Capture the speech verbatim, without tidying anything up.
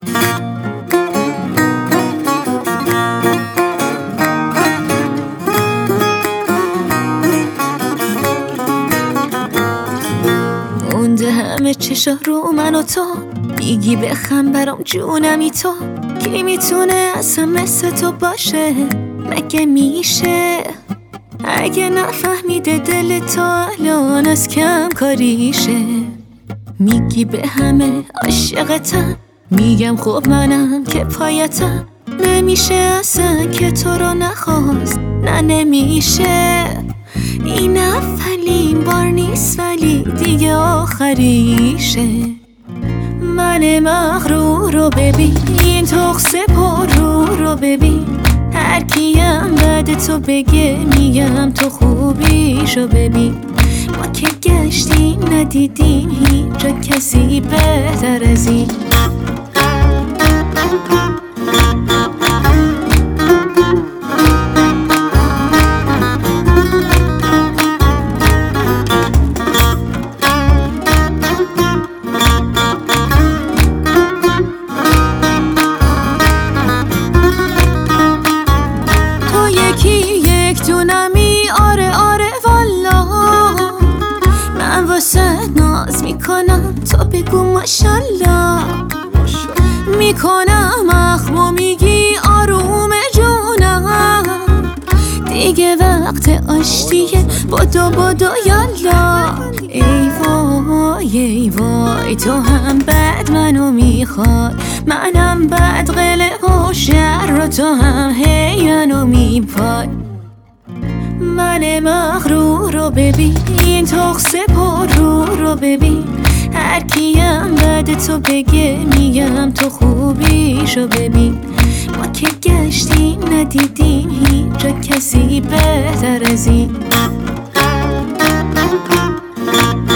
مونده همه چشا رو من و تو، میگی بخم برام جونمی تو. کی میتونه اصلا مثل تو باشه؟ مگه میشه؟ اگه نفهمیده دل تو الان از کم کاریشه. میگی به همه عاشقتم، میگم خب منم که پایتم. نمیشه اصلا که تو رو نخواست، نه نمیشه. این اولین بار نیست ولی دیگه آخریشه. من مغرور رو ببین، این تخص پر رو رو ببین. هر کیم بعد تو بگه میگم تو خوبیشو ببین. ما که گشتیم ندیدیم هیچ جا کسی بهتر از این. ناز میکنم تا بگو ماشالله، میکنم اخمو میگی آروم جونم. دیگه وقت آشتیه، بدو بدو یالا. ای وای ای وای تو هم بد منو میخوای، منم بد قله و شر رو تو هم هی منو میپای. من مغرور رو ببین، این تخص پر رو رو ببین. هر کیم بعد تو بگه میگم تو خوبیشو ببین. ما که گشتیم ندیدیم هیچ جا کسی بهتر از این.